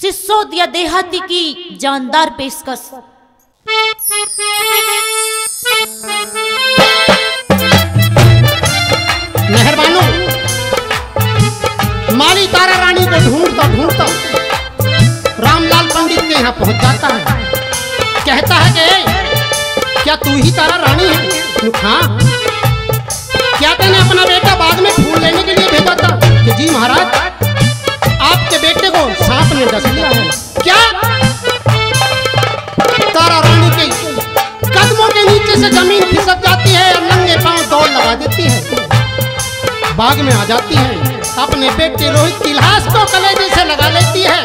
सिसोदिया देहाती की जानदार पेशकश। मेहरबानो माली तारा रानी को ढूंढता ढूंढता रामलाल पंडित के यहाँ पहुंच जाता है। कहता है कि क्या तू ही तारा रानी है? हाँ। क्या तूने अपना बेटा बाग में फूल लेने के लिए भेजा था? कि जी महाराज, आपके बेटे को सांप ने डस लिया है। क्या? तारा रानी के कदमों के नीचे से जमीन खिसक जाती है और नंगे पांव दौड़ लगा देती है, बाग में आ जाती है, अपने बेटे रोहित की लाश को कलेजे से लगा लेती है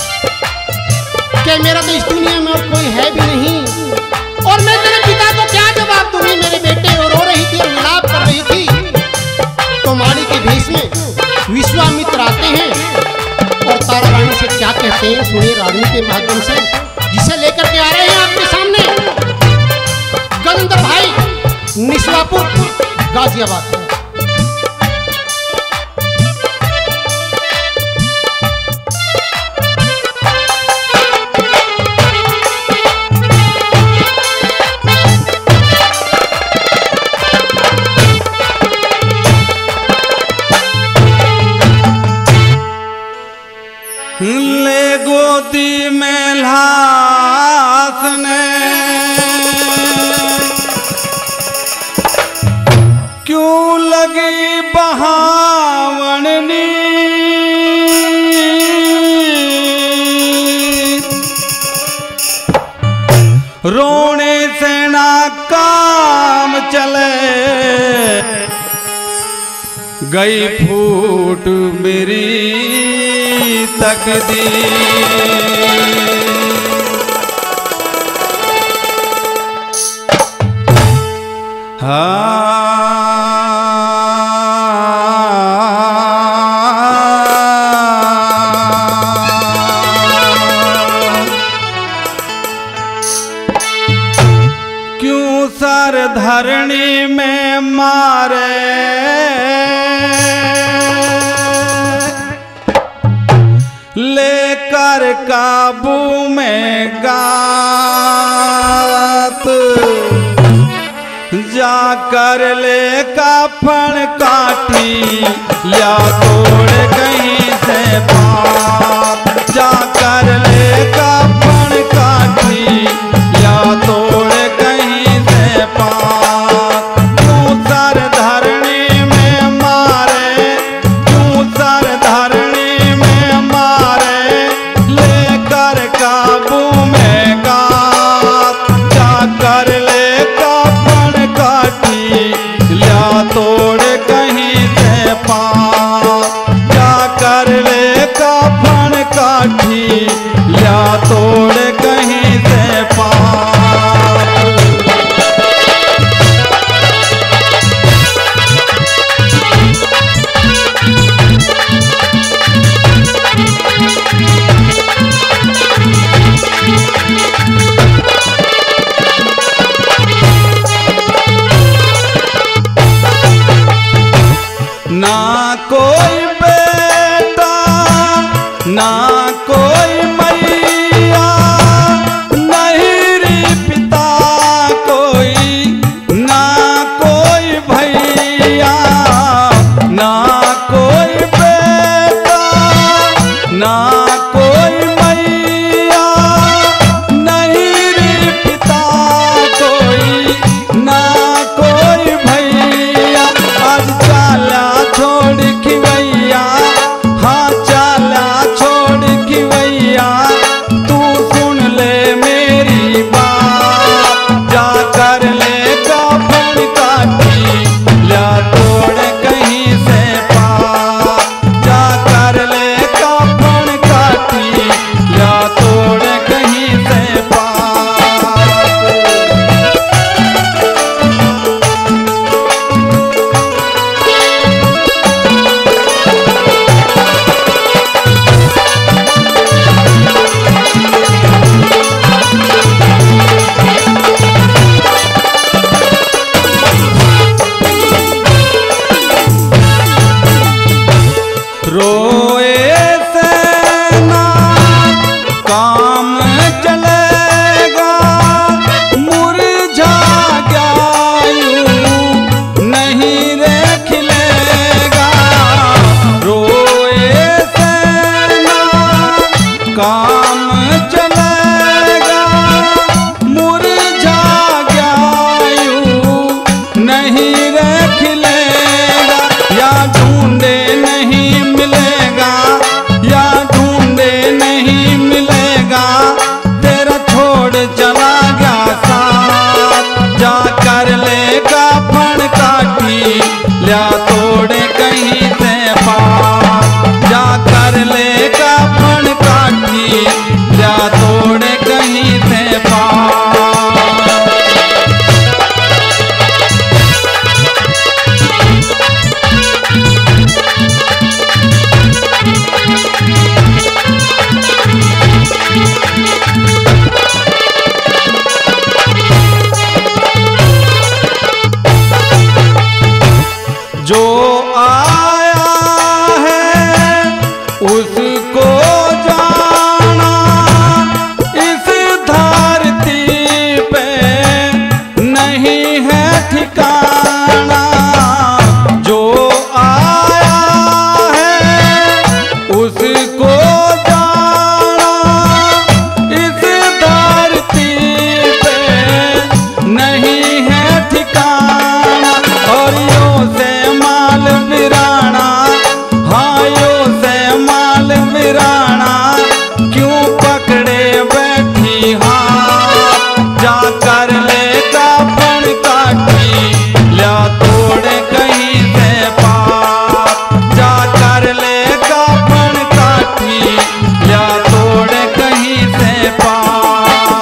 कि मेरा तो इस दुनिया में और कोई है भी नहीं, और मैं तेरे पिता को क्या जवाब दूंगी? मेरे बेटे रो रही थी और विलाप कर रही थी। तो माली के भेष में विश्वामित्र आते हैं और तारा रानी से क्या कहते हैं सुनिए रानी के माध्यम से, जिसे लेकर के आ रहे हैं आपके सामने गजेंद्र भाई, निस्वापुर, गाजियाबाद। ले गोदी में लाश ने क्यों लगी बहावनी, रोने से ना काम चले, गई फूट मेरी तकदीर। क्यों सर धरणी में मारे, लेकर काबू में गात, जाकर ले काफन काटी या तोड़ कहीं से बात, जाकर ले काफन काटी या तोड़ कहीं से बात। क्यों सर धरणी में मारे, क्यों सर धरणी में मारे, लेकर काबू में गात, जाकर ले काफन काटी या तोड़ कहीं से पात, जाकर ले काफन काटी या तोड़ कहीं से पात। ना कोई बेटा ना कोई मैया, नहीं रे पिता कोई, ना कोई भैया, ना कोई बेटा ना कोई मैया, नहीं रे पिता कोई, ना कोई भैया। आज चाला छोड़ खिवैया, हाँ चाला छोड़ खिवैया, काम चलेगा, मुरझा गया यूं नहीं रे खिलेगा, या ढूंढे नहीं मिलेगा, या ढूंढे नहीं मिलेगा, तेरा छोड़ चला गया साथ, जा कर लेगा फण काटी, लिया तोड़े कहीं से पार, जा कर लेगा फण काटी, लिया तोड़े कहीं से पार। जो आया है उसको जाना, इस धरती पे नहीं है ठिकाना, जो आया है उसको जाना, इस धरती पे नहीं है ठिकाना, और यूं से माल विराना, हाँ यूं से माल विराना, क्यों पकड़े बैठी हाथ, जा कर लेगा फण काटी, लिया तोड़े कहीं से पार, जा कर लेगा फण काटी, लिया तोड़े कहीं से पार।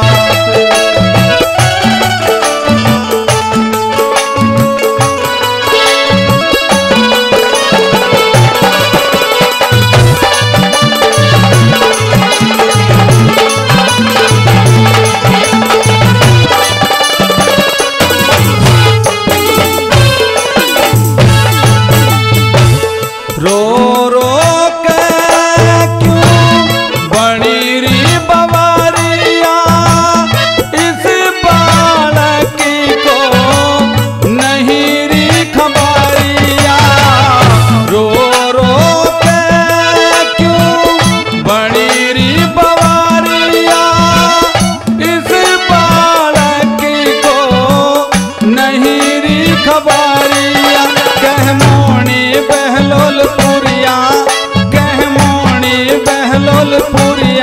रो रो के क्यों बड़ी री बवारिया, इस बालक को नहीं री खबरिया, रो रो के क्यों बड़ी री बवारिया, इस बालक को नहीं री खबरिया, कह मोनी बहलोल पुरिया, कह मोनी बहलोल पुरिया,